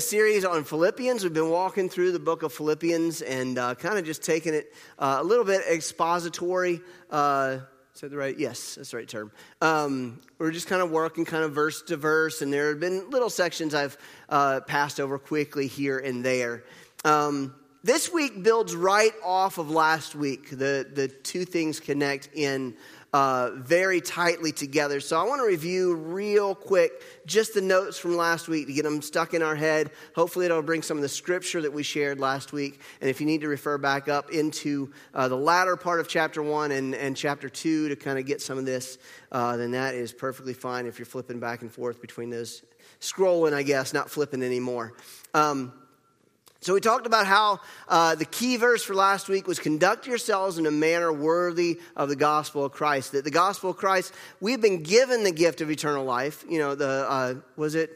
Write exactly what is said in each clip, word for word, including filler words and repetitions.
a series on Philippians. We've been walking through the book of Philippians and uh, kind of just taking it uh, a little bit expository. Uh, is that the right? Yes, that's the right term. Um, we're just kind of working kind of verse to verse, and there have been little sections I've uh, passed over quickly here and there. Um, this week builds right off of last week. The, the two things connect in Uh, very tightly together. So I want to review real quick just the notes from last week to get them stuck in our head. Hopefully it'll bring some of the scripture that we shared last week. And if you need to refer back up into uh, the latter part of chapter one and, and chapter two to kind of get some of this, uh, then that is perfectly fine if you're flipping back and forth between those. Scrolling, I guess, not flipping anymore. Um So we talked about how uh, the key verse for last week was conduct yourselves in a manner worthy of the gospel of Christ. That the gospel of Christ, we've been given the gift of eternal life. You know, the uh, was it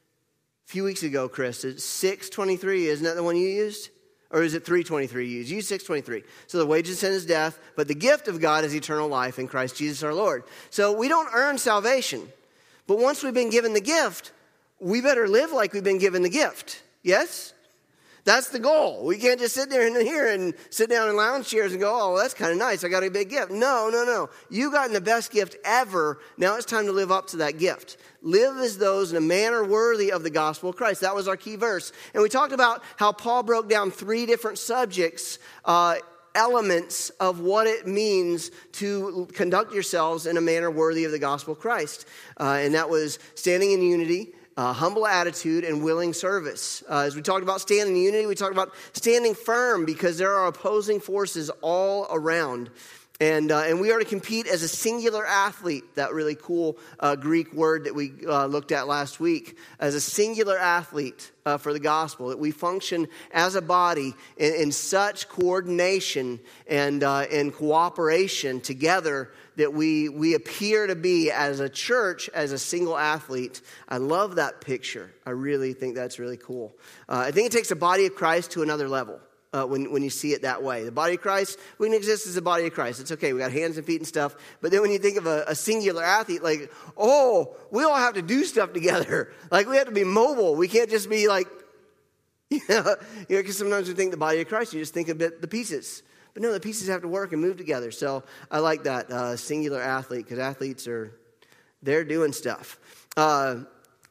a few weeks ago, Chris? It's six twenty-three, isn't that the one you used? Or is it three twenty-three you used? You used six twenty-three. So the wages of sin is death, but the gift of God is eternal life in Christ Jesus our Lord. So we don't earn salvation. But once we've been given the gift, we better live like we've been given the gift. Yes? That's the goal. We can't just sit there in here and sit down in lounge chairs and go, oh, well, that's kind of nice. I got a big gift. No, no, no. You've gotten the best gift ever. Now it's time to live up to that gift. Live as those in a manner worthy of the gospel of Christ. That was our key verse. And we talked about how Paul broke down three different subjects, uh, elements of what it means to conduct yourselves in a manner worthy of the gospel of Christ. Uh, and that was standing in unity, Uh, humble attitude, and willing service. Uh, as we talked about standing in unity, we talked about standing firm because there are opposing forces all around. And uh, and we are to compete as a singular athlete, that really cool uh, Greek word that we uh, looked at last week, as a singular athlete uh, for the gospel, that we function as a body in, in such coordination and uh, in cooperation together that we we appear to be as a church, as a single athlete. I love that picture. I really think that's really cool. Uh, I think it takes the body of Christ to another level. Uh, when, when you see it that way. The body of Christ, we can exist as the body of Christ. It's okay. We got hands and feet and stuff. But then when you think of a, a singular athlete, like, oh, we all have to do stuff together. Like, we have to be mobile. We can't just be like, you know, because sometimes we think the body of Christ, you just think of it, the pieces. But no, the pieces have to work and move together. So I like that uh, singular athlete, because athletes are, they're doing stuff. Uh,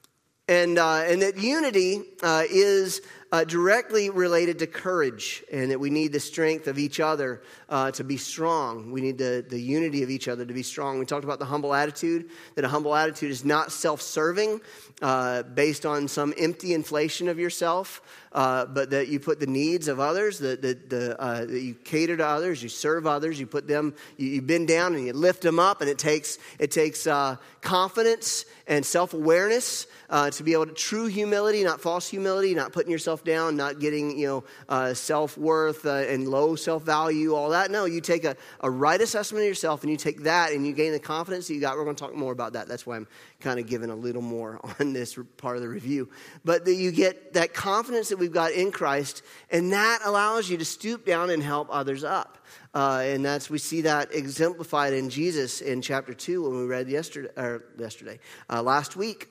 and, uh, and that unity uh, is Uh, directly related to courage, and that we need the strength of each other uh, to be strong. We need the, the unity of each other to be strong. We talked about the humble attitude, that a humble attitude is not self-serving, uh, based on some empty inflation of yourself, uh, but that you put the needs of others, that, that, the, uh, that you cater to others, you serve others, you put them, you, you bend down and you lift them up, and it takes it takes uh, confidence and self-awareness uh, to be able to true humility, not false humility, not putting yourself down, not getting, you know, uh, self-worth uh, and low self-value, all that. No, you take a, a right assessment of yourself, and you take that and you gain the confidence that you got. We're going to talk more about that. That's why I'm kind of giving a little more on this part of the review. But that you get that confidence that we've got in Christ, and that allows you to stoop down and help others up. Uh, and that's we see that exemplified in Jesus in chapter two when we read yesterday, or yesterday, uh, last week.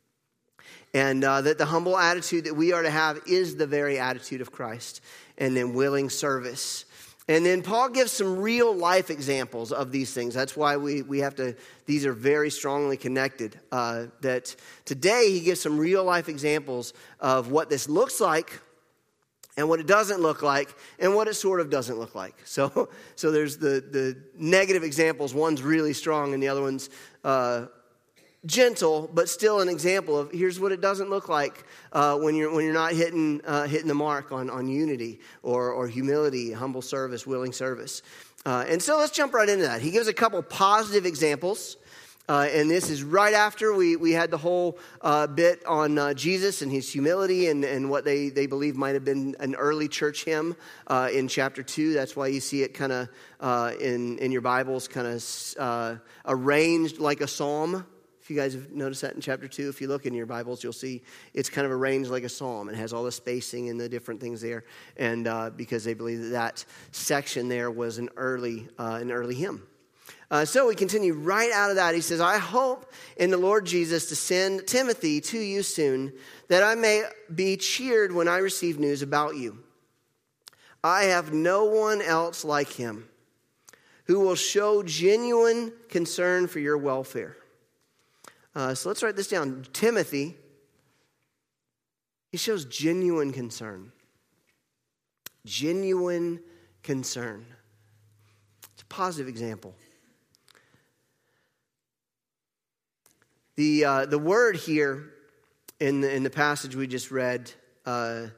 And uh, that the humble attitude that we are to have is the very attitude of Christ. And then willing service. And then Paul gives some real life examples of these things. That's why we, we have to, these are very strongly connected. Uh, that today he gives some real life examples of what this looks like and what it doesn't look like and what it sort of doesn't look like. So so there's the, the negative examples. One's really strong and the other one's uh gentle, but still an example of here's what it doesn't look like uh, when you're when you're not hitting uh, hitting the mark on, on unity or or humility, humble service, willing service. Uh, and so let's jump right into that. He gives a couple positive examples. Uh, and this is right after we, we had the whole uh, bit on uh, Jesus and his humility and, and what they, they believe might have been an early church hymn uh, in chapter two. That's why you see it kind of uh, in, in your Bibles kind of uh, arranged like a psalm. If you guys have noticed that in chapter two, if you look in your Bibles, you'll see it's kind of arranged like a psalm. It has all the spacing and the different things there. And uh, because they believe that that section there was an early uh, an early hymn. Uh, so we continue right out of that. He says, I hope in the Lord Jesus to send Timothy to you soon, that I may be cheered when I receive news about you. I have no one else like him who will show genuine concern for your welfare. Uh, so let's write this down. Timothy, he shows genuine concern. Genuine concern. It's a positive example. The uh, the word here in the, in the passage we just read, uh,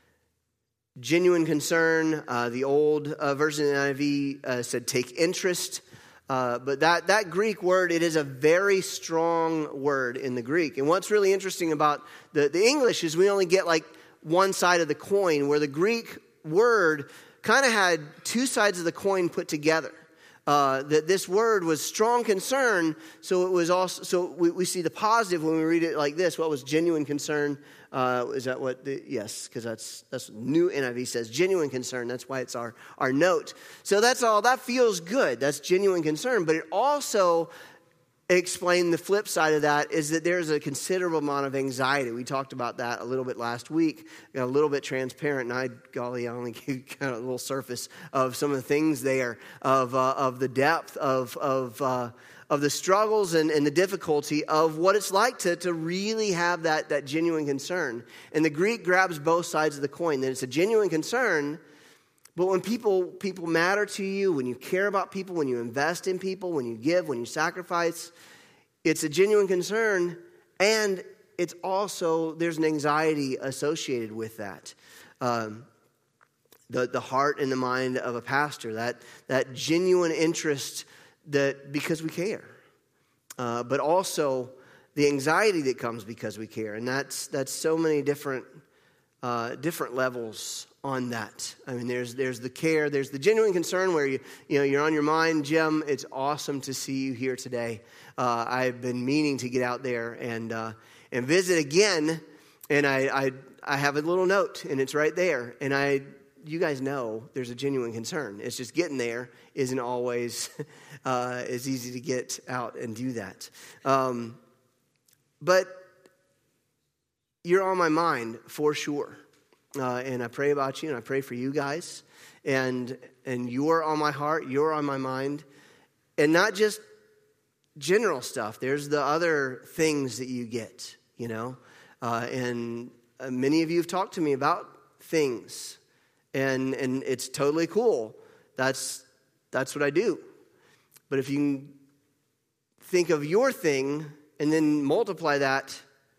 genuine concern. Uh, the old uh, version of the N I V uh, said take interest. Uh, but that, that Greek word, it is a very strong word in the Greek. And what's really interesting about the, the English is we only get like one side of the coin, where the Greek word kind of had two sides of the coin put together. Uh, that this word was strong concern, so it was also, so we, we see the positive when we read it like this. What was genuine concern? Uh, is that what the, yes, because that's, that's new N I V says, genuine concern. That's why it's our, our note. So that's all, that feels good. That's genuine concern. But it also explained the flip side of that is that there's a considerable amount of anxiety. We talked about that a little bit last week, got a little bit transparent, and I, golly, I only gave kind of a little surface of some of the things there, of uh, of the depth of of uh, of the struggles and, and the difficulty of what it's like to, to really have that, that genuine concern. And the Greek grabs both sides of the coin, that it's a genuine concern, but when people people matter to you, when you care about people, when you invest in people, when you give, when you sacrifice, it's a genuine concern, and it's also, there's an anxiety associated with that. Um, the, the heart and the mind of a pastor, that, that genuine interest that because we care, uh, but also the anxiety that comes because we care, and that's that's so many different uh, different levels on that. I mean, there's there's the care, there's the genuine concern where you you know you're on your mind. Jim, it's awesome to see you here today. Uh, I've been meaning to get out there and uh, and visit again, and I, I I have a little note, and it's right there, and I. You guys know there's a genuine concern. It's just getting there isn't always uh, as easy to get out and do that. Um, but you're on my mind for sure. Uh, and I pray about you, and I pray for you guys. And and you're on my heart. You're on my mind. And not just general stuff. There's the other things that you get, you know. Uh, and uh, many of you have talked to me about things. And and it's totally cool. That's that's what I do. But if you can think of your thing and then multiply that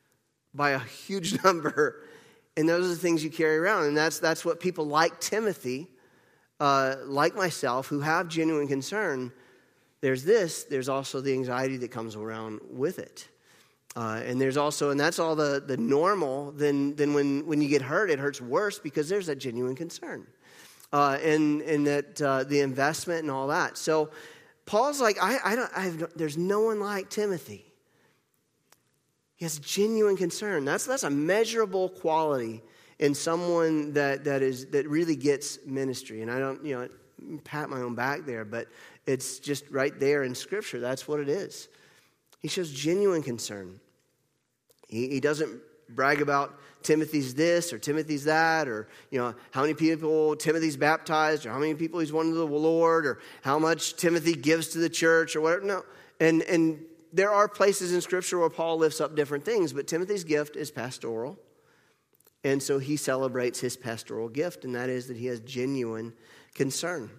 by a huge number, and those are the things you carry around. And that's that's what people like Timothy, uh, like myself, who have genuine concern. There's this. There's also the anxiety that comes around with it. Uh, and there's also, and that's all the, the normal, then then when, when you get hurt, it hurts worse because there's that genuine concern. Uh, and and that uh, the investment and all that. So Paul's like, I, I don't, I have no, there's no one like Timothy. He has genuine concern. That's that's a measurable quality in someone that that is that really gets ministry. And I don't, you know, pat my own back there, but it's just right there in Scripture. That's what it is. He shows genuine concern. He, he doesn't brag about Timothy's this or Timothy's that, or you know how many people Timothy's baptized, or how many people he's won to the Lord, or how much Timothy gives to the church, or whatever. No, and and there are places in Scripture where Paul lifts up different things, but Timothy's gift is pastoral, and so he celebrates his pastoral gift, and that is that he has genuine concern.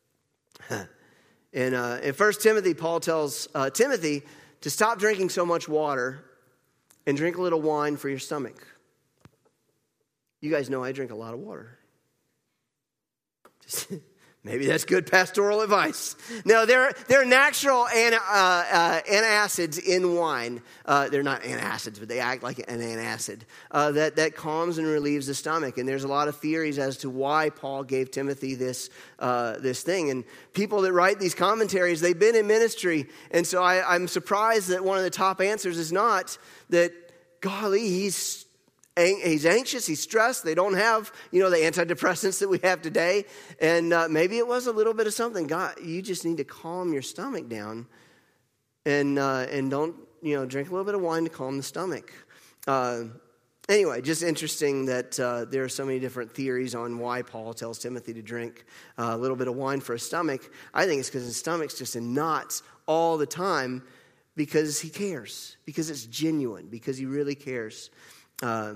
And uh, in First Timothy, Paul tells uh, Timothy to stop drinking so much water and drink a little wine for your stomach. You guys know I drink a lot of water. Just, maybe that's good pastoral advice. No, there, there are natural ana, uh, uh, antacids in wine. Uh, they're not antacids, but they act like an antacid uh, that, that calms and relieves the stomach. And there's a lot of theories as to why Paul gave Timothy this uh, this thing. And people that write these commentaries, they've been in ministry. And so I, I'm surprised that one of the top answers is not that, golly, he's He's anxious, he's stressed. They don't have, you know, the antidepressants that we have today. And uh, maybe it was a little bit of something. God, you just need to calm your stomach down. And uh, and don't, you know, drink a little bit of wine to calm the stomach. Uh, anyway, just interesting that uh, there are so many different theories on why Paul tells Timothy to drink uh, a little bit of wine for his stomach. I think it's because his stomach's just in knots all the time because he cares, because it's genuine, because he really cares. Uh,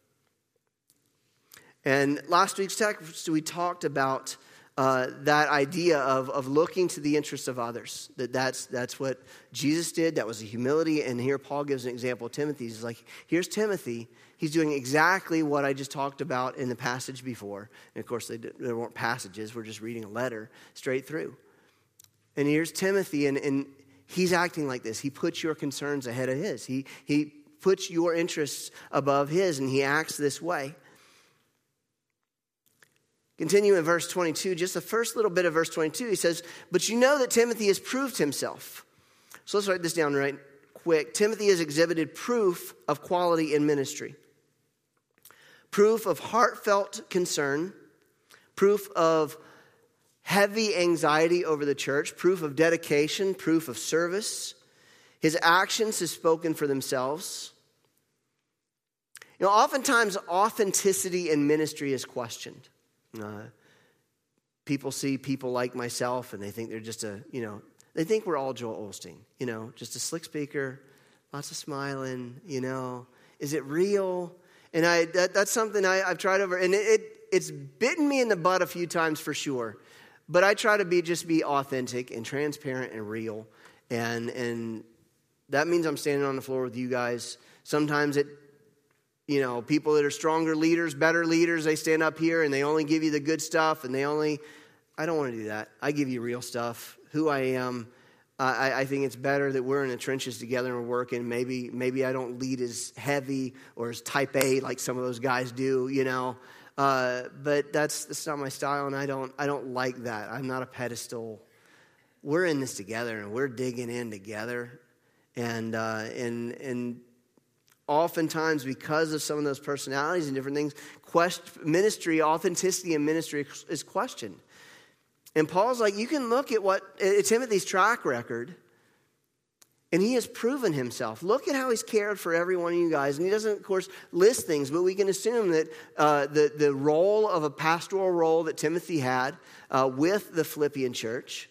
and last week's text, we talked about uh, that idea of, of looking to the interests of others. That that's that's what Jesus did. That was the humility. And here Paul gives an example of Timothy. He's like, here's Timothy. He's doing exactly what I just talked about in the passage before. And of course, they did, there weren't passages. We're just reading a letter straight through. And here's Timothy, and, and he's acting like this. He puts your concerns ahead of his. He he puts your interests above his, and he acts this way. Continue in verse twenty-two, just the first little bit of verse twenty-two, he says, but you know that Timothy has proved himself. So let's write this down right quick. Timothy has exhibited proof of quality in ministry. Proof of heartfelt concern. Proof of heavy anxiety over the church. Proof of dedication. Proof of service. His actions have spoken for themselves. You know, oftentimes authenticity in ministry is questioned. Uh, people see people like myself and they think they're just a, you know, they think we're all Joel Osteen, you know, just a slick speaker, lots of smiling, you know. Is it real? And I that, that's something I, I've tried over, and it, it it's bitten me in the butt a few times for sure. But I try to be just be authentic and transparent and real. And and that means I'm standing on the floor with you guys. Sometimes it You know, people that are stronger leaders, better leaders, they stand up here and they only give you the good stuff and they only, I don't want to do that. I give you real stuff, who I am. I, I think it's better that we're in the trenches together and we're working. Maybe maybe I don't lead as heavy or as type A like some of those guys do, you know. Uh, but that's that's not my style, and I don't I don't like that. I'm not a pedestal. We're in this together and we're digging in together. And uh, and and oftentimes, because of some of those personalities and different things, quest, ministry, authenticity in ministry is questioned. And Paul's like, you can look at what at Timothy's track record, and he has proven himself. Look at how he's cared for every one of you guys. And he doesn't, of course, list things, but we can assume that uh, the, the role of a pastoral role that Timothy had uh, with the Philippian church,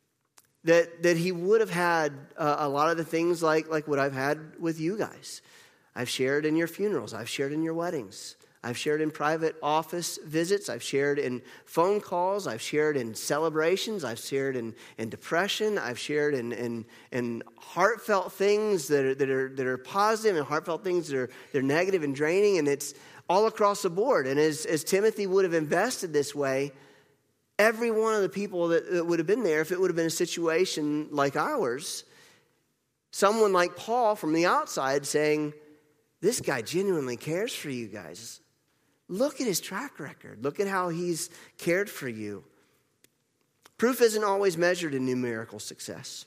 that, that he would have had uh, a lot of the things like, like what I've had with you guys. I've shared in your funerals. I've shared in your weddings. I've shared in private office visits. I've shared in phone calls. I've shared in celebrations. I've shared in, in depression. I've shared in, in, in heartfelt things that are, that are that are positive and heartfelt things that are they're negative and draining. And it's all across the board. And as, as Timothy would have invested this way, every one of the people that, that would have been there, if it would have been a situation like ours, someone like Paul from the outside saying, this guy genuinely cares for you guys. Look at his track record. Look at how he's cared for you. Proof isn't always measured in numerical success.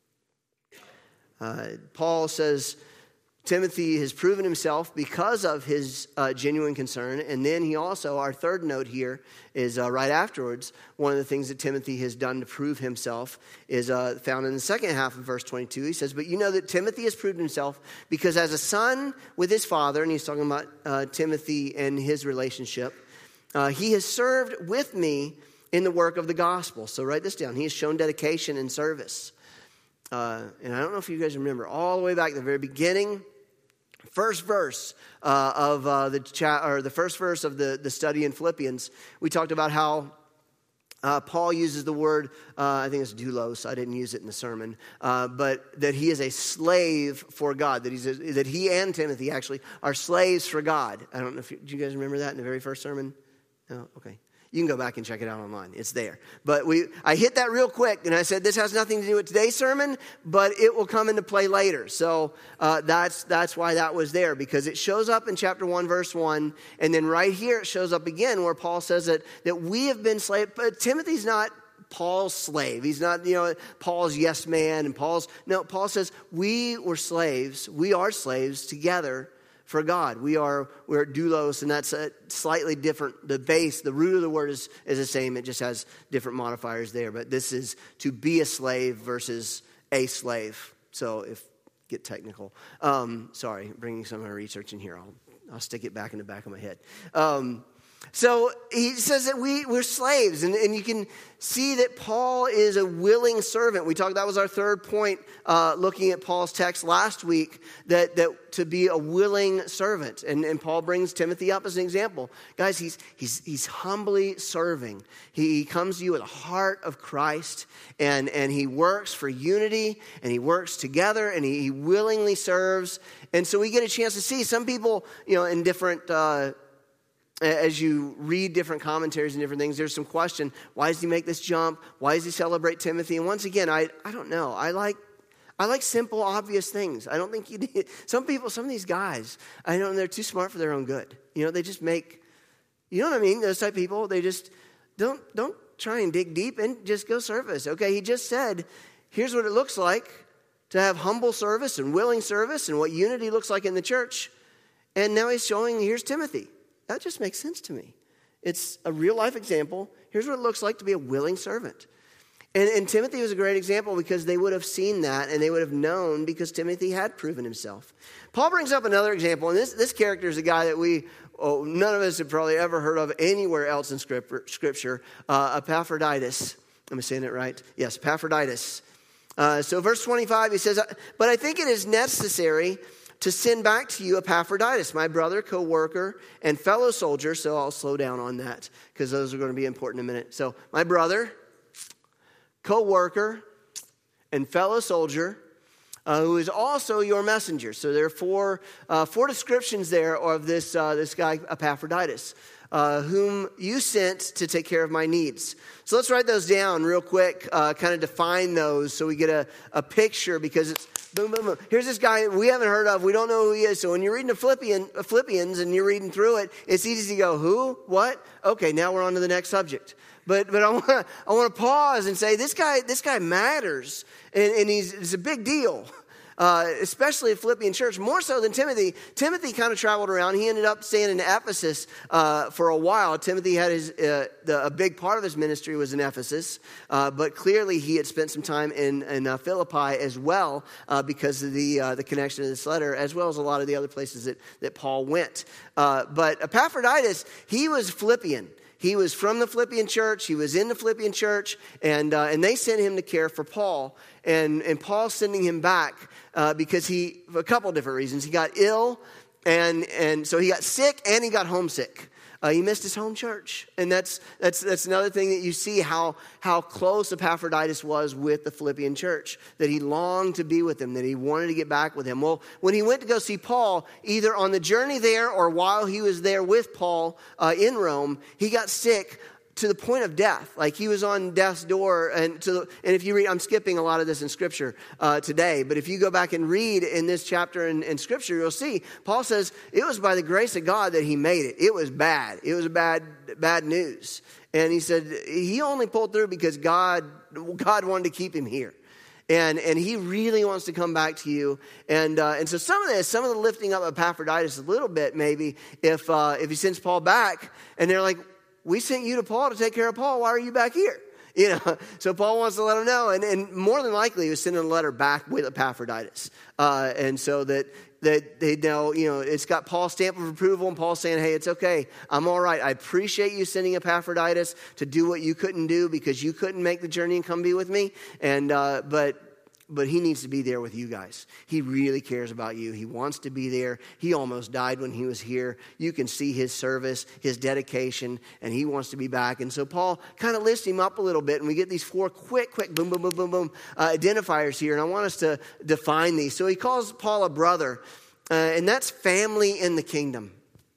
Uh, Paul says Timothy has proven himself because of his uh, genuine concern. And then he also, our third note here is uh, right afterwards, one of the things that Timothy has done to prove himself is uh, found in the second half of verse twenty-two. He says, but you know that Timothy has proved himself because as a son with his father, and he's talking about uh, Timothy and his relationship, uh, he has served with me in the work of the gospel. So write this down. He has shown dedication and service. Uh, and I don't know if you guys remember, all the way back at the very beginning, first verse uh, of uh, the cha- or the first verse of the, the study in Philippians, we talked about how uh, Paul uses the word, uh, I think it's doulos. I didn't use it in the sermon, uh, but that he is a slave for God. That he's a, that he and Timothy actually are slaves for God. I don't know if you, do you guys remember that in the very first sermon? No, okay. You can go back and check it out online. It's there. But we, I hit that real quick, and I said this has nothing to do with today's sermon, but it will come into play later. So uh, that's that's why that was there, because it shows up in chapter one, verse one, and then right here it shows up again where Paul says that, that we have been slaves. But Timothy's not Paul's slave. He's not, you know, Paul's yes man, and Paul's, no, Paul says we were slaves. We are slaves together for God. We are, we're doulos, and that's a slightly different. The base, the root of the word is, is the same. It just has different modifiers there. But this is to be a slave versus a slave. So if, get technical. Um, sorry, bringing some of my research in here. I'll, I'll stick it back in the back of my head. Um, So he says that we, we're slaves, and, and you can see that Paul is a willing servant. We talked, that was our third point, uh, looking at Paul's text last week, that, that to be a willing servant. And, and Paul brings Timothy up as an example. Guys, he's, he's, he's humbly serving. He, he comes to you with a heart of Christ, and, and he works for unity, and he works together, and he, he willingly serves. And so we get a chance to see some people, you know, in different uh as you read different commentaries and different things, there's some question, why does he make this jump? Why does he celebrate Timothy? And once again, I, I don't know. I like I like simple, obvious things. I don't think you need, some people, some of these guys, I know they're too smart for their own good. You know, they just make, you know what I mean? Those type of people, they just don't, don't try and dig deep and just go service. Okay, he just said, here's what it looks like to have humble service and willing service and what unity looks like in the church. And now he's showing, here's Timothy. That just makes sense to me. It's a real life example. Here's what it looks like to be a willing servant. And, and Timothy was a great example because they would have seen that and they would have known because Timothy had proven himself. Paul brings up another example, and this, this character is a guy that we, oh, none of us have probably ever heard of anywhere else in Scripture, uh, Epaphroditus. Am I saying it right? Yes, Epaphroditus. Uh, so verse twenty-five, he says, but I think it is necessary to send back to you Epaphroditus, my brother, co-worker, and fellow soldier. So I'll slow down on that because those are going to be important in a minute. So my brother, co-worker, and fellow soldier, uh, who is also your messenger. So there are four, uh, four descriptions there of this, uh, this guy Epaphroditus, uh, whom you sent to take care of my needs. So let's write those down real quick, uh, kind of define those so we get a, a picture, because it's boom, boom, boom. Here's this guy we haven't heard of. We don't know who he is. So when you're reading the Philippian, Philippians and you're reading through it, it's easy to go, who? What? Okay, now we're on to the next subject. But but I want to I want to pause and say this guy this guy matters, and, and he's it's a big deal. Uh, especially at Philippian church, more so than Timothy. Timothy kind of traveled around. He ended up staying in Ephesus uh, for a while. Timothy had his uh, the, a big part of his ministry was in Ephesus, uh, but clearly he had spent some time in, in uh, Philippi as well uh, because of the uh, the connection of this letter, as well as a lot of the other places that, that Paul went. Uh, but Epaphroditus, he was Philippian. He was from the Philippian church. He was in the Philippian church, and uh, and they sent him to care for Paul. And and Paul's sending him back uh, because he, for a couple different reasons. He got ill, and and so he got sick, and he got homesick. Uh, he missed his home church, and that's that's that's another thing that you see how how close Epaphroditus was with the Philippian church. That he longed to be with them, that he wanted to get back with him. Well, when he went to go see Paul, either on the journey there or while he was there with Paul uh, in Rome, he got sick to the point of death. Like he was on death's door. And to the, and if you read, I'm skipping a lot of this in Scripture uh, today, but if you go back and read in this chapter in, in Scripture, you'll see Paul says it was by the grace of God that he made it. It was bad. It was bad, bad news. And he said he only pulled through because God, God wanted to keep him here. And and he really wants to come back to you. And uh, and so some of this, some of the lifting up of Epaphroditus a little bit, maybe, if uh, if he sends Paul back, and they're like, we sent you to Paul to take care of Paul. Why are you back here? You know, so Paul wants to let him know. And, and more than likely, he was sending a letter back with Epaphroditus. Uh, and so that that they know, you know, it's got Paul's stamp of approval, and Paul's saying, hey, it's okay. I'm all right. I appreciate you sending Epaphroditus to do what you couldn't do because you couldn't make the journey and come be with me. And uh, but But he needs to be there with you guys. He really cares about you. He wants to be there. He almost died when he was here. You can see his service, his dedication, and he wants to be back. And so Paul kind of lifts him up a little bit, and we get these four quick, quick, boom, boom, boom, boom, boom uh, identifiers here. And I want us to define these. So he calls Paul a brother, uh, and that's family in the kingdom.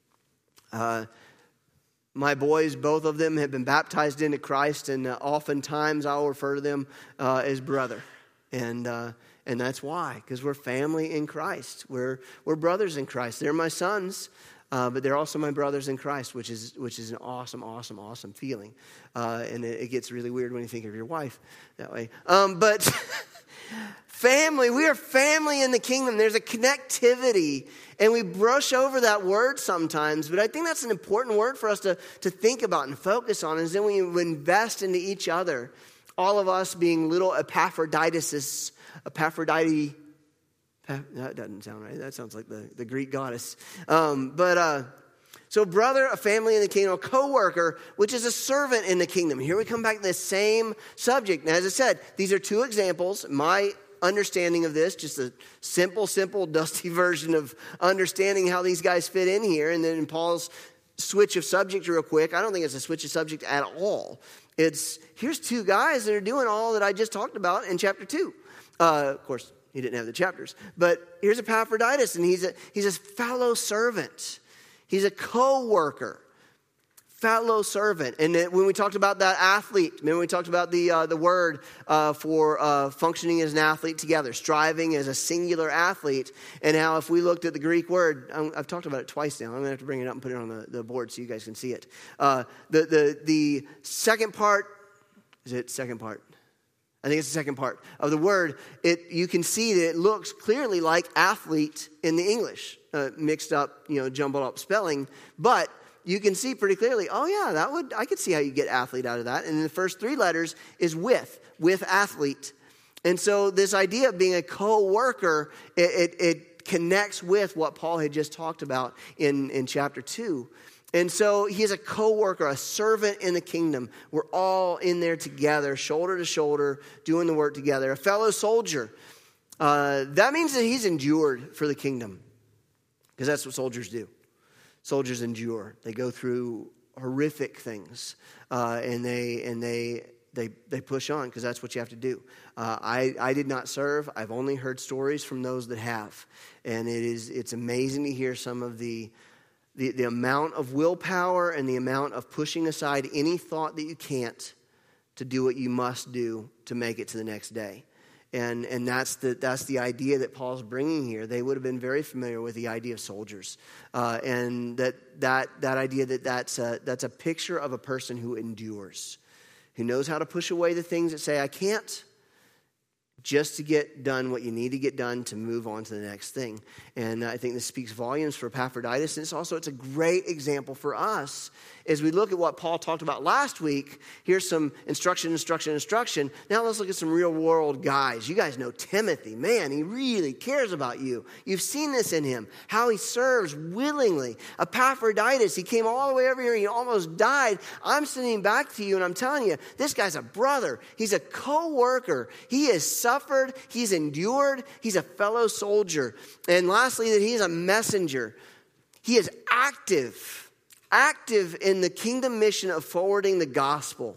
Uh, my boys, both of them, have been baptized into Christ, and uh, oftentimes I'll refer to them uh, as brother. And uh, and that's why, because we're family in Christ. We're we're brothers in Christ. They're my sons. Uh, but they're also my brothers in Christ, which is which is an awesome, awesome, awesome feeling. Uh, and it, it gets really weird when you think of your wife that way. Um, but family, we are family in the kingdom. There's a connectivity, and we brush over that word sometimes. But I think that's an important word for us to, to think about and focus on, is then we invest into each other. All of us being little Epaphroditus, Epaphrodite. That doesn't sound right. That sounds like the, the Greek goddess. Um, but uh, so brother, a family in the kingdom, a co-worker, which is a servant in the kingdom. Here we come back to the same subject. Now, as I said, these are two examples. My understanding of this, just a simple, simple, dusty version of understanding how these guys fit in here. And then in Paul's switch of subject real quick, I don't think it's a switch of subject at all. It's, here's two guys that are doing all that I just talked about in chapter two. Uh, of course, he didn't have the chapters. But here's Epaphroditus, and he's a, he's a fellow servant. He's a co-worker, fellow servant. And when we talked about that athlete, remember we talked about the uh, the word uh, for uh, functioning as an athlete together, striving as a singular athlete, and how if we looked at the Greek word, I've talked about it twice now. I'm going to have to bring it up and put it on the, the board so you guys can see it. Uh, the, the, the second part, is it second part? I think it's the second part of the word. It you can see that it looks clearly like athlete in the English, uh, mixed up, you know, jumbled up spelling. But you can see pretty clearly, oh yeah, that would I could see how you get athlete out of that. And the first three letters is with, with athlete. And so this idea of being a co-worker, it, it, it connects with what Paul had just talked about in, in chapter two. And so he is a co-worker, a servant in the kingdom. We're all in there together, shoulder to shoulder, doing the work together. A fellow soldier. Uh, that means that he's endured for the kingdom, because that's what soldiers do. Soldiers endure. They go through horrific things, uh, and they and they they they push on, because that's what you have to do. Uh, I I did not serve. I've only heard stories from those that have, and it is it's amazing to hear some of the. The, the amount of willpower and the amount of pushing aside any thought that you can't to do what you must do to make it to the next day. And and that's the that's the idea that Paul's bringing here. They would have been very familiar with the idea of soldiers. Uh, and that that that idea that that's a, that's a picture of a person who endures, who knows how to push away the things that say, I can't, just to get done what you need to get done to move on to the next thing. And I think this speaks volumes for Epaphroditus. And it's also, it's a great example for us as we look at what Paul talked about last week. Here's some instruction, instruction, instruction. Now let's look at some real world guys. You guys know Timothy. Man, he really cares about you. You've seen this in him, how he serves willingly. Epaphroditus, he came all the way over here. He almost died. I'm sending back to you, and I'm telling you, this guy's a brother. He's a co-worker. He has suffered. He's endured. He's a fellow soldier. And lastly, that he is a messenger. He is active. Active in the kingdom mission of forwarding the gospel.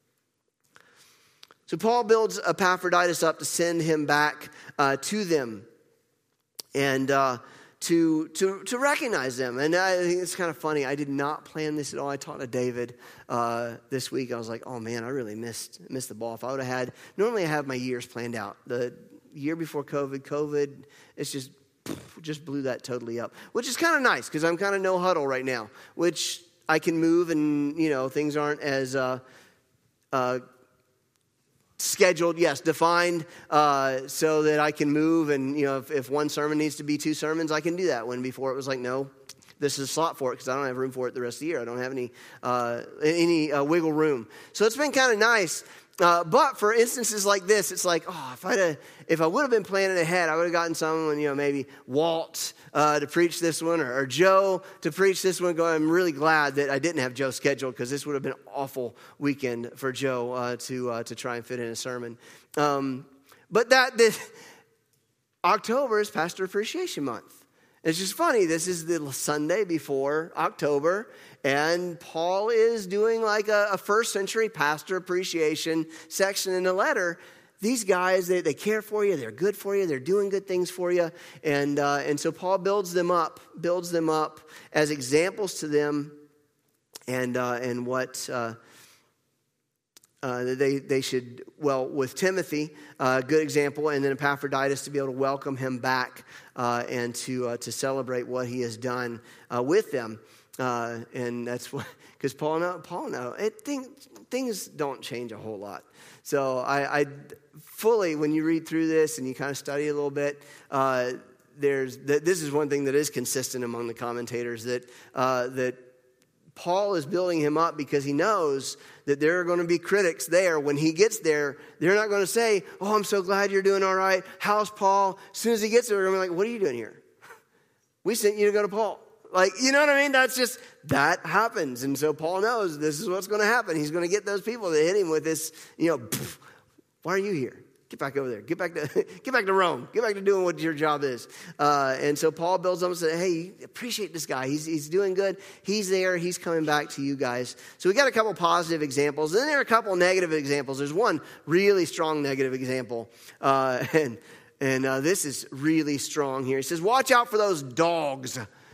So Paul builds Epaphroditus up to send him back uh, to them and uh, to, to to recognize them. And I think it's kind of funny. I did not plan this at all. I talked to David uh, this week. I was like, oh man, I really missed missed the ball. If I would have had, normally I have my years planned out. The year before COVID, COVID, it's just just blew that totally up, which is kind of nice because I'm kind of no huddle right now, which I can move and, you know, things aren't as uh, uh, scheduled, yes, defined, uh, so that I can move. And, you know, if, if one sermon needs to be two sermons, I can do that. When before it was like, no, this is a slot for it because I don't have room for it the rest of the year. I don't have any, uh, any uh, wiggle room. So it's been kind of nice. Uh, but for instances like this, it's like, oh, if I'd if I would have been planning ahead, I would have gotten someone, you know, maybe Walt uh, to preach this one, or, or Joe to preach this one. I'm really glad that I didn't have Joe scheduled, because this would have been an awful weekend for Joe uh, to uh, to try and fit in a sermon. Um, but that this, October is Pastor Appreciation Month. It's just funny. This is the Sunday before October, and Paul is doing like a, a first century pastor appreciation section in the letter. These guys, they, they care for you. They're good for you. They're doing good things for you. And, uh, and so Paul builds them up, builds them up as examples to them, and, uh, and what, uh, Uh, that they, they should, well, with Timothy, a uh, good example, and then Epaphroditus to be able to welcome him back uh, and to uh, to celebrate what he has done uh, with them. Uh, and that's what, because Paul know, Paul know, it, thing, things don't change a whole lot. So I, I fully, when you read through this and you kind of study a little bit, uh, there's this is one thing that is consistent among the commentators, that uh, that Paul is building him up because he knows that there are going to be critics there. When he gets there, they're not going to say, oh, I'm so glad you're doing all right. How's Paul? As soon as he gets there, they're going to be like, what are you doing here? We sent you to go to Paul. Like, you know what I mean? That's just, that happens. And so Paul knows this is what's going to happen. He's going to get those people that hit him with this, you know, why are you here? Get back over there. Get back to get back to Rome. Get back to doing what your job is. Uh, and so Paul builds up and says, hey, appreciate this guy. He's he's doing good. He's there. He's coming back to you guys. So we got a couple positive examples. Then there are a couple negative examples. There's one really strong negative example. Uh, and and uh, this is really strong here. He says, watch out for those dogs.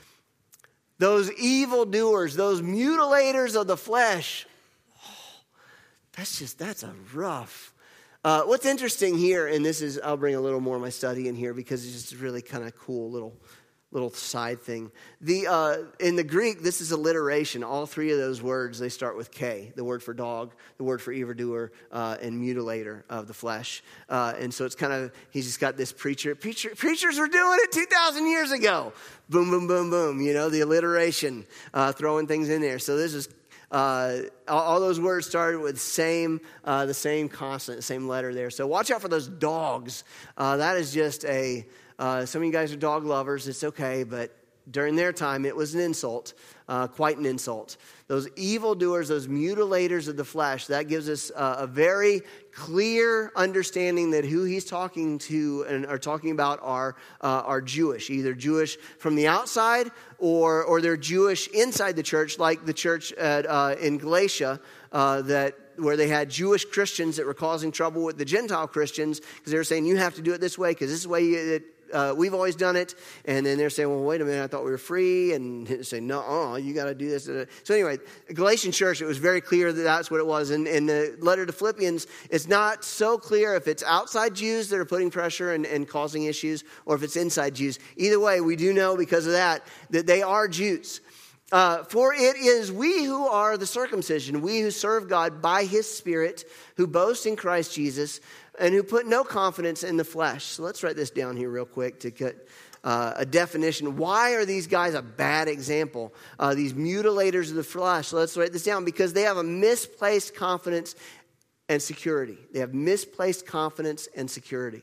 Those evildoers. Those mutilators of the flesh. Oh, that's just, that's a rough... Uh, what's interesting here, and this is, I'll bring a little more of my study in here because it's just really kind of cool little little side thing. The uh, in the Greek, this is alliteration. All three of those words, they start with K. The word for dog, the word for evildoer, uh, and mutilator of the flesh. Uh, and so it's kind of, he's just got this preacher. preacher preachers were doing it two thousand years ago. Boom, boom, boom, boom. You know, the alliteration, uh, throwing things in there. So this is Uh, all, all those words started with same, uh, the same consonant, same letter there. So watch out for those dogs. Uh, that is just a, uh, some of you guys are dog lovers. It's okay, but during their time, it was an insult, uh, quite an insult. Those evildoers, those mutilators of the flesh, that gives us uh, a very clear understanding that who he's talking to and are talking about are uh, are Jewish, either Jewish from the outside or or they're Jewish inside the church, like the church at, uh, in Galatia uh, that where they had Jewish Christians that were causing trouble with the Gentile Christians because they were saying you have to do it this way because this is the way it. Uh, we've always done it. And then they're saying, well, wait a minute, I thought we were free. And they say, no, uh, you got to do this. So anyway, Galatian church, it was very clear that that's what it was. And in the letter to Philippians, it's not so clear if it's outside Jews that are putting pressure and, and causing issues or if it's inside Jews. Either way, we do know because of that, that they are Jews. Uh, for it is we who are the circumcision, we who serve God by his Spirit, who boast in Christ Jesus, and who put no confidence in the flesh. So let's write this down here real quick to get uh, a definition. Why are these guys a bad example? Uh, these mutilators of the flesh. So let's write this down. Because they have a misplaced confidence and security. They have misplaced confidence and security.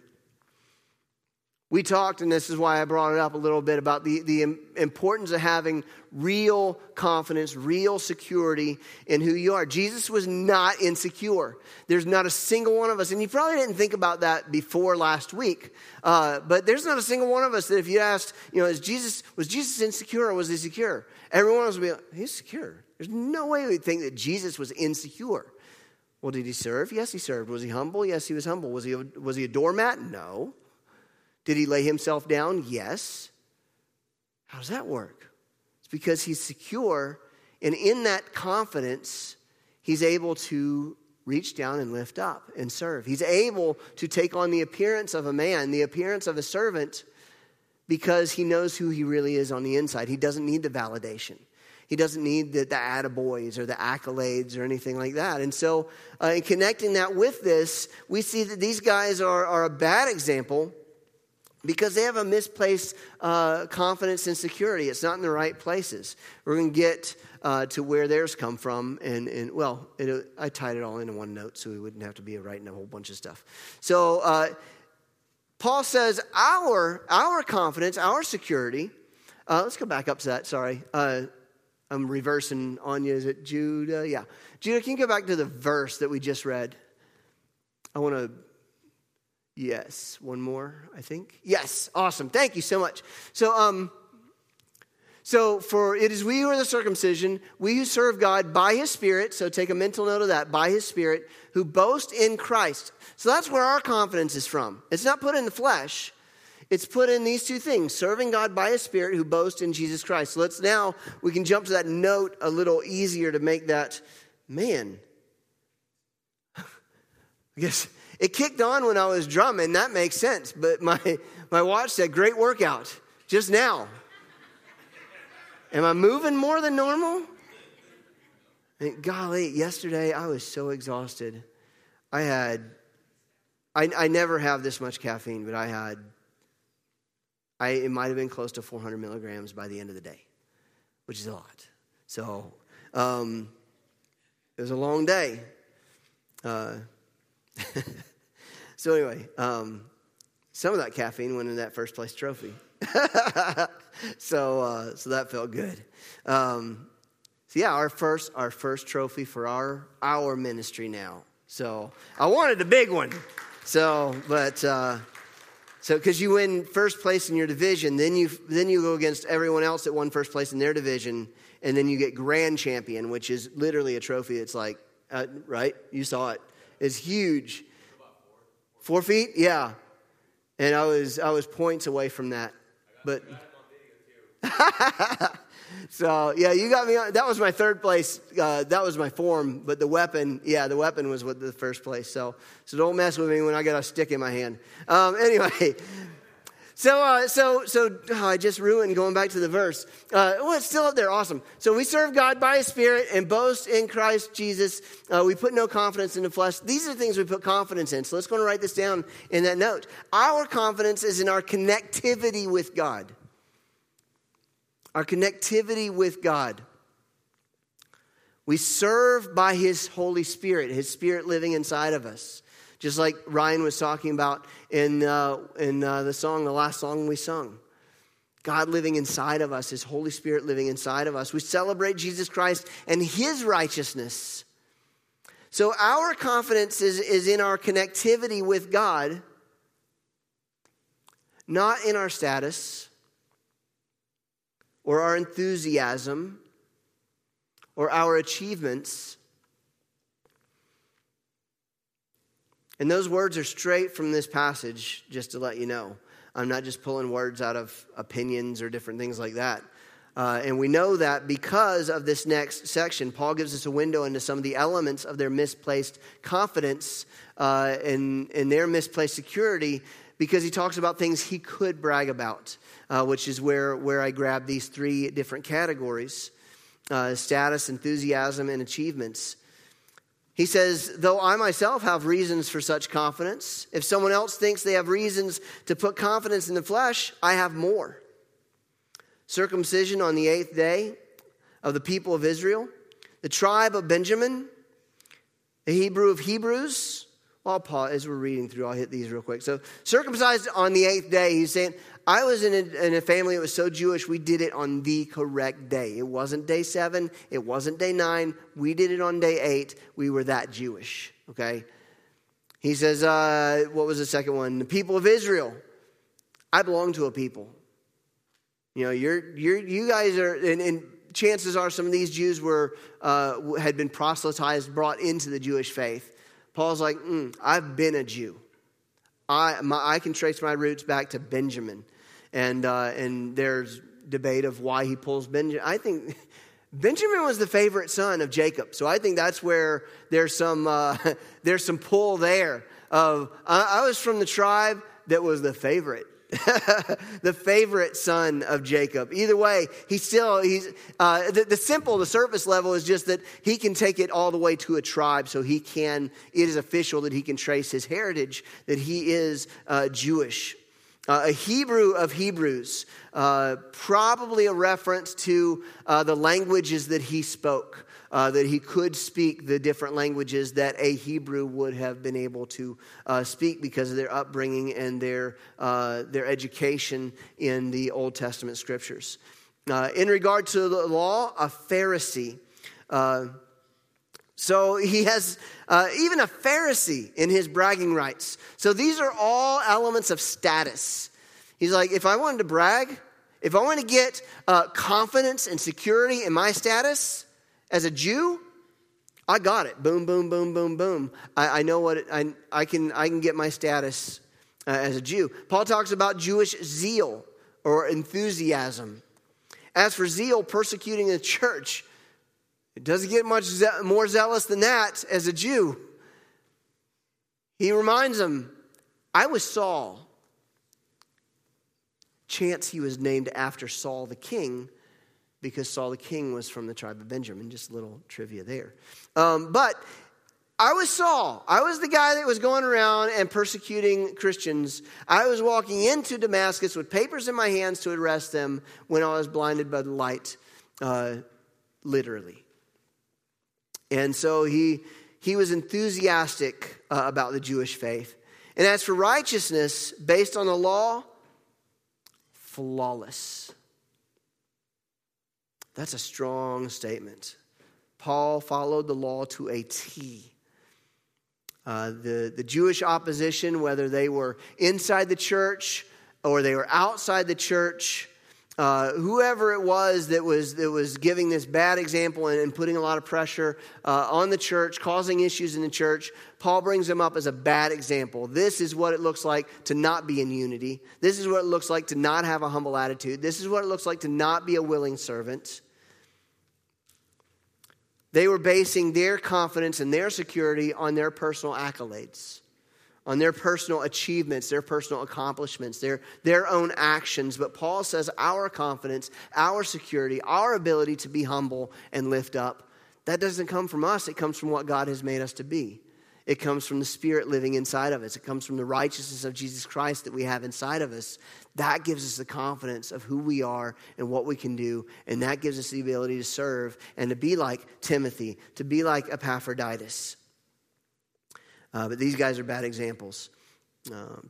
We talked, and this is why I brought it up a little bit, about the, the importance of having real confidence, real security in who you are. Jesus was not insecure. There's not a single one of us, and you probably didn't think about that before last week, uh, but there's not a single one of us that if you asked, you know, is Jesus was Jesus insecure or was he secure? Every one of us would be like, he's secure. There's no way we'd think that Jesus was insecure. Well, did he serve? Yes, he served. Was he humble? Yes, he was humble. Was he a, was he a doormat? No. Did he lay himself down? Yes. How does that work? It's because he's secure, and in that confidence, he's able to reach down and lift up and serve. He's able to take on the appearance of a man, the appearance of a servant, because he knows who he really is on the inside. He doesn't need the validation. He doesn't need the, the attaboys or the accolades or anything like that. And so uh, in connecting that with this, we see that these guys are, are a bad example because they have a misplaced uh, confidence and security. It's not in the right places. We're going to get uh, to where theirs come from. And, and well, it, I tied it all into one note so we wouldn't have to be writing a whole bunch of stuff. So uh, Paul says our, our confidence, our security. Uh, let's go back up to that, sorry. Uh, I'm reversing on you. Is it Judah? Yeah. Judah, can you go back to the verse that we just read? I want to... Yes, one more, I think. Yes, awesome. Thank you so much. So, um, so for it is we who are the circumcision, we who serve God by his Spirit, so take a mental note of that, by his Spirit, who boast in Christ. So that's where our confidence is from. It's not put in the flesh. It's put in these two things, serving God by his Spirit, who boast in Jesus Christ. So let's now, we can jump to that note a little easier to make that, man, I guess it kicked on when I was drumming. That makes sense. But my, my watch said, great workout, just now. Am I moving more than normal? And golly, yesterday I was so exhausted. I had, I, I never have this much caffeine, but I had, I it might have been close to four hundred milligrams by the end of the day, which is a lot. So um, it was a long day. Uh, so anyway, um, some of that caffeine went in that first place trophy. so uh, so that felt good. Um, so yeah, our first our first trophy for our our ministry now. So I wanted a big one. So but uh, so because you win first place in your division, then you then you go against everyone else that won first place in their division, and then you get grand champion, which is literally a trophy. It's like uh, right, you saw it. It's huge. Four feet, yeah. And I was I was points away from that. But so yeah, you got me on. That was my third place. Uh, that was my form, but the weapon, yeah, the weapon was with the first place. So so don't mess with me when I got a stick in my hand. Um, anyway, so uh, so so oh, I just ruined going back to the verse. Uh, well, it's still up there. Awesome. So we serve God by His Spirit and boast in Christ Jesus. Uh, we put no confidence in the flesh. These are the things we put confidence in. So let's go and write this down in that note. Our confidence is in our connectivity with God. Our connectivity with God. We serve by His Holy Spirit, His Spirit living inside of us. Just like Ryan was talking about in uh, in uh, the song, the last song we sung. God living inside of us, His Holy Spirit living inside of us. We celebrate Jesus Christ and His righteousness. So our confidence is, is in our connectivity with God, not in our status or our enthusiasm or our achievements. And those words are straight from this passage, just to let you know. I'm not just pulling words out of opinions or different things like that. Uh, and we know that because of this next section. Paul gives us a window into some of the elements of their misplaced confidence uh, and, and their misplaced security, because he talks about things he could brag about, uh, which is where, where I grabbed these three different categories, uh, status, enthusiasm, and achievements. He says, though I myself have reasons for such confidence, if someone else thinks they have reasons to put confidence in the flesh, I have more. Circumcision on the eighth day of the people of Israel, the tribe of Benjamin, the Hebrew of Hebrews. I'll pause as we're reading through. I'll hit these real quick. So circumcised on the eighth day, he's saying, I was in a, in a family that was so Jewish, we did it on the correct day. It wasn't day seven. It wasn't day nine. We did it on day eight. We were that Jewish, okay? He says, uh, what was the second one? The people of Israel. I belong to a people. You know, you're, you're, you guys are, and, and chances are some of these Jews were uh, had been proselytized, brought into the Jewish faith. Paul's like, mm, I've been a Jew. I my, I can trace my roots back to Benjamin. And uh, and there's debate of why he pulls Benjamin. I think Benjamin was the favorite son of Jacob. So I think that's where there's some uh, there's some pull there. Of I, I was from the tribe that was the favorite. the favorite son of Jacob. Either way, he's still, he's uh, the, the simple, the surface level is just that he can take it all the way to a tribe, so he can, it is official that he can trace his heritage, that he is uh, Jewish. Uh, a Hebrew of Hebrews, uh, probably a reference to uh, the languages that he spoke, uh, that he could speak the different languages that a Hebrew would have been able to uh, speak because of their upbringing and their uh, their education in the Old Testament scriptures. Uh, in regard to the law, a Pharisee. Uh, So he has uh, even a Pharisee in his bragging rights. So these are all elements of status. He's like, if I wanted to brag, if I want to get uh, confidence and security in my status as a Jew, I got it. Boom, boom, boom, boom, boom. I, I know what it, I, I can. I can get my status uh, as a Jew. Paul talks about Jewish zeal or enthusiasm. As for zeal, persecuting the church. It doesn't get much ze- more zealous than that as a Jew. He reminds them, I was Saul. Chance he was named after Saul the king, because Saul the king was from the tribe of Benjamin. Just a little trivia there. Um, but I was Saul. I was the guy that was going around and persecuting Christians. I was walking into Damascus with papers in my hands to arrest them when I was blinded by the light, uh, literally. And so he, he was enthusiastic uh, about the Jewish faith. And as for righteousness based on the law, flawless. That's a strong statement. Paul followed the law to a T. Uh, the, the Jewish opposition, whether they were inside the church or they were outside the church, uh, whoever it was that was that was giving this bad example and, and putting a lot of pressure uh, on the church, causing issues in the church, Paul brings them up as a bad example. This is what it looks like to not be in unity. This is what it looks like to not have a humble attitude. This is what it looks like to not be a willing servant. They were basing their confidence and their security on their personal accolades, on their personal achievements, their personal accomplishments, their, their own actions. But Paul says our confidence, our security, our ability to be humble and lift up, that doesn't come from us. It comes from what God has made us to be. It comes from the Spirit living inside of us. It comes from the righteousness of Jesus Christ that we have inside of us. That gives us the confidence of who we are and what we can do. And that gives us the ability to serve and to be like Timothy, to be like Epaphroditus. Uh, but these guys are bad examples. Um,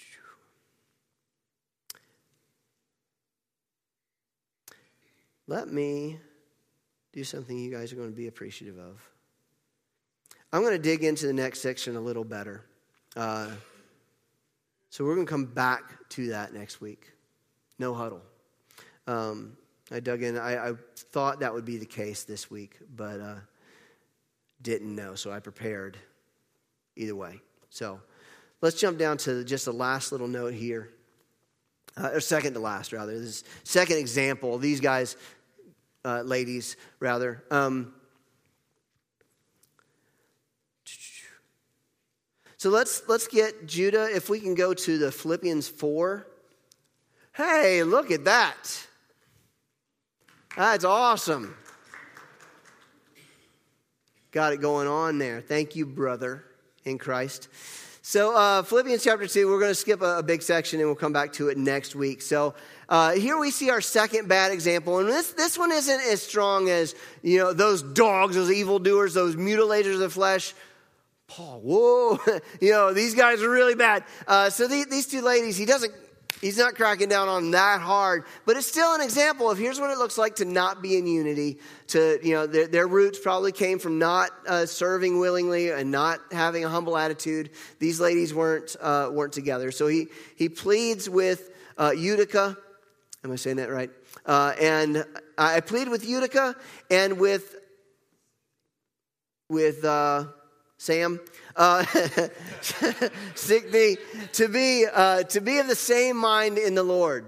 let me do something you guys are going to be appreciative of. I'm going to dig into the next section a little better. Uh, so we're going to come back to that next week. No huddle. Um, I dug in. I, I thought that would be the case this week, but uh, didn't know, so I prepared either way. So let's jump down to just the last little note here. Uh, or second to last, rather. This second example. These guys, uh, ladies, rather. Um So let's let's get Judah, if we can go to the Philippians four. Hey, look at that. That's awesome. Got it going on there. Thank you, brother in Christ. So uh, Philippians chapter two, we're going to skip a, a big section and we'll come back to it next week. So uh, here we see our second bad example. And this, this one isn't as strong as, you know, those dogs, those evildoers, those mutilators of the flesh. Paul, whoa, you know, these guys are really bad. Uh, so the, these two ladies, he doesn't, he's not cracking down on them that hard, but it's still an example of here's what it looks like to not be in unity. To, you know, their, their roots probably came from not uh, serving willingly and not having a humble attitude. These ladies weren't uh, weren't together. So he he pleads with uh, Euodia. Am I saying that right? Uh, and I plead with Euodia and with with. Uh, Sam, uh, Syntyche, to be uh, to be of the same mind in the Lord.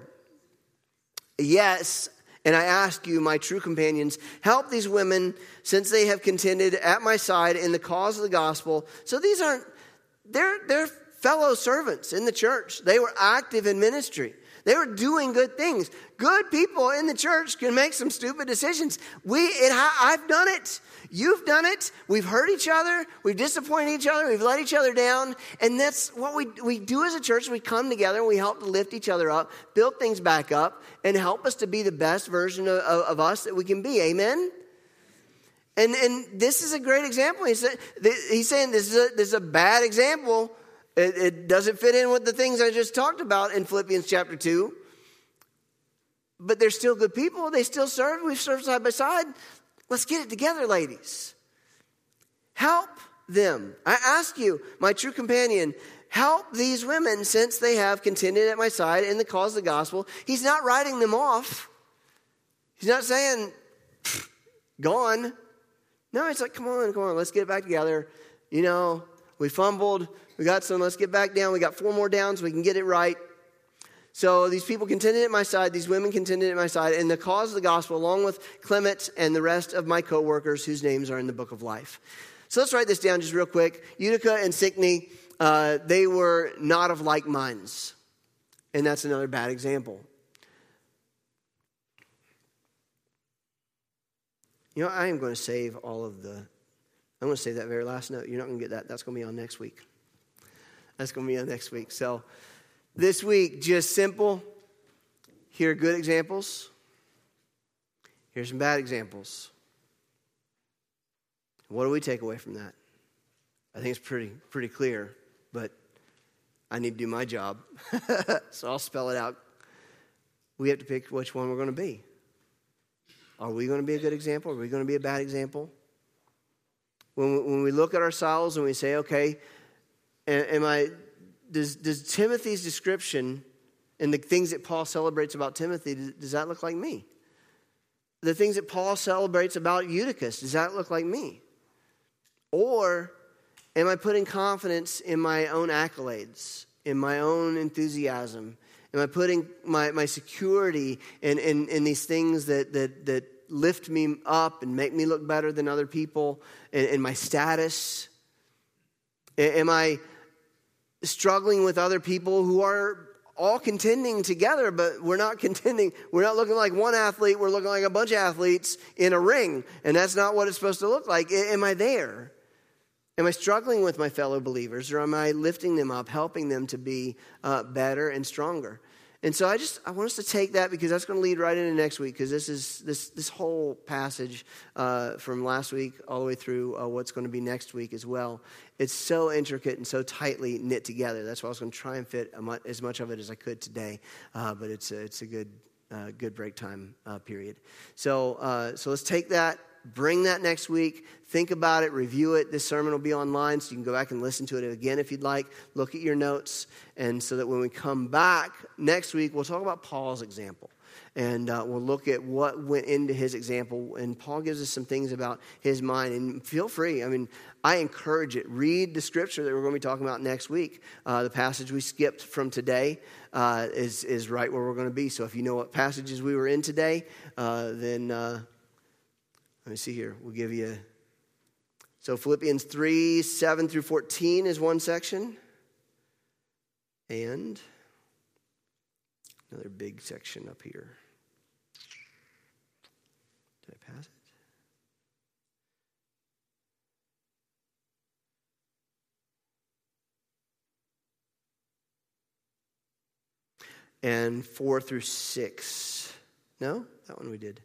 Yes, and I ask you, my true companions, help these women, since they have contended at my side in the cause of the gospel. So these aren't they're they're fellow servants in the church. They were active in ministry. They were doing good things. Good people in the church can make some stupid decisions. We, it, I've done it. You've done it. We've hurt each other. We've disappointed each other. We've let each other down. And that's what we, we do as a church. We come together and we help to lift each other up, build things back up, and help us to be the best version of, of, of us that we can be. Amen? And and this is a great example. He's, he's saying this is a, this is a bad example. It, it doesn't fit in with the things I just talked about in Philippians chapter two. But they're still good people. They still serve. We've served side by side. Let's get it together, ladies. Help them. I ask you, my true companion, help these women since they have contended at my side in the cause of the gospel. He's not writing them off. He's not saying, gone. No, it's like, come on, come on, let's get it back together. You know, we fumbled. We got some, let's get back down. We got four more downs. We can get it right. So these people contended at my side. These women contended at my side in the cause of the gospel, along with Clement and the rest of my co-workers whose names are in the book of life. So let's write this down just real quick. Euodia and Syntyche, uh, they were not of like minds. And that's another bad example. You know, I am going to save all of the, I'm going to save that very last note. You're not going to get that. That's going to be on next week. That's going to be on next week. So this week, just simple. Here are good examples. Here's some bad examples. What do we take away from that? I think it's pretty pretty clear, but I need to do my job. So I'll spell it out. We have to pick which one we're going to be. Are we going to be a good example? Are we going to be a bad example? When we, when we look at ourselves and we say, okay, am I, does, does Timothy's description and the things that Paul celebrates about Timothy, does, does that look like me? The things that Paul celebrates about Eutychus, does that look like me? Or am I putting confidence in my own accolades, in my own enthusiasm? Am I putting my, my security in, in, in these things that, that, that lift me up and make me look better than other people, in, in my status? Am I struggling with other people who are all contending together, but we're not contending, we're not looking like one athlete, we're looking like a bunch of athletes in a ring, and that's not what it's supposed to look like. Am I there? Am I struggling with my fellow believers, or am I lifting them up, helping them to be uh, better and stronger? And so I just I want us to take that, because that's going to lead right into next week, because this is this this whole passage uh, from last week all the way through uh, what's going to be next week as well. It's so intricate and so tightly knit together. That's why I was going to try and fit mu- as much of it as I could today. Uh, but it's a, it's a good uh, good break time uh, period. So uh, so let's take that. Bring that next week. Think about it. Review it. This sermon will be online, so you can go back and listen to it again if you'd like. Look at your notes. And so that when we come back next week, we'll talk about Paul's example. And uh, we'll look at what went into his example. And Paul gives us some things about his mind. And feel free. I mean, I encourage it. Read the scripture that we're going to be talking about next week. Uh, the passage we skipped from today uh, is, is right where we're going to be. So if you know what passages we were in today, uh, then... Uh, Let me see here. We'll give you... So Philippians three, seven through fourteen is one section. And another big section up here. Did I pass it? And four through six. No? That one we did.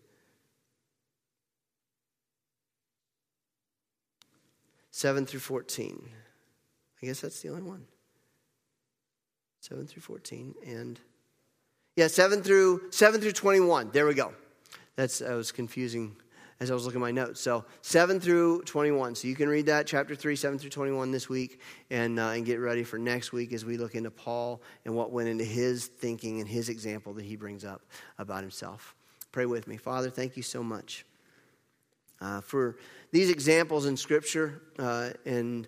seven through fourteen. I guess that's the only one. seven through fourteen. And yeah, seven through seven through twenty-one. There we go. That's I was confusing as I was looking at my notes. So seven through twenty-one. So you can read that, chapter three, seven through twenty-one this week, and uh, and get ready for next week as we look into Paul and what went into his thinking and his example that he brings up about himself. Pray with me. Father, thank you so much uh, for these examples in Scripture uh, and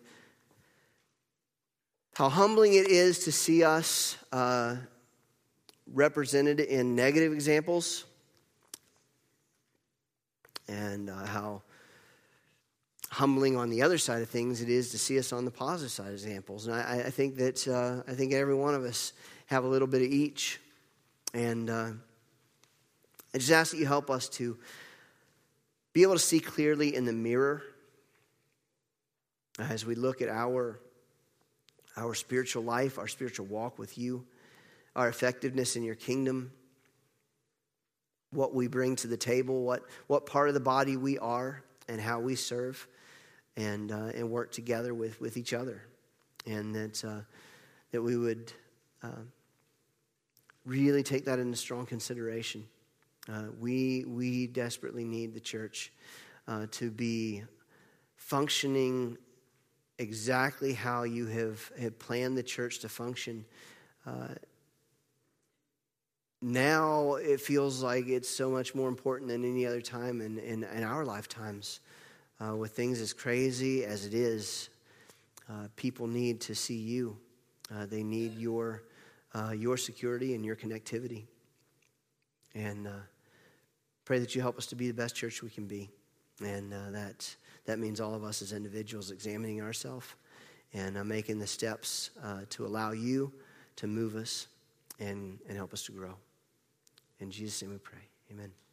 how humbling it is to see us uh, represented in negative examples, and uh, how humbling on the other side of things it is to see us on the positive side of examples. And I, I think that uh, I think every one of us have a little bit of each, and uh, I just ask that you help us to be able to see clearly in the mirror as we look at our, our spiritual life, our spiritual walk with you, our effectiveness in your kingdom, what we bring to the table, what, what part of the body we are, and how we serve and uh, and work together with, with each other. And that, uh, that we would uh, really take that into strong consideration. Uh, we we desperately need the church uh, to be functioning exactly how you have, have planned the church to function. Uh, now it feels like it's so much more important than any other time in, in, in our lifetimes. Uh, with things as crazy as it is, uh, people need to see you. Uh, they need your uh, your security and your connectivity. And uh, pray that you help us to be the best church we can be. And uh, that that means all of us as individuals examining ourselves and uh, making the steps uh, to allow you to move us and, and help us to grow. In Jesus' name we pray. Amen.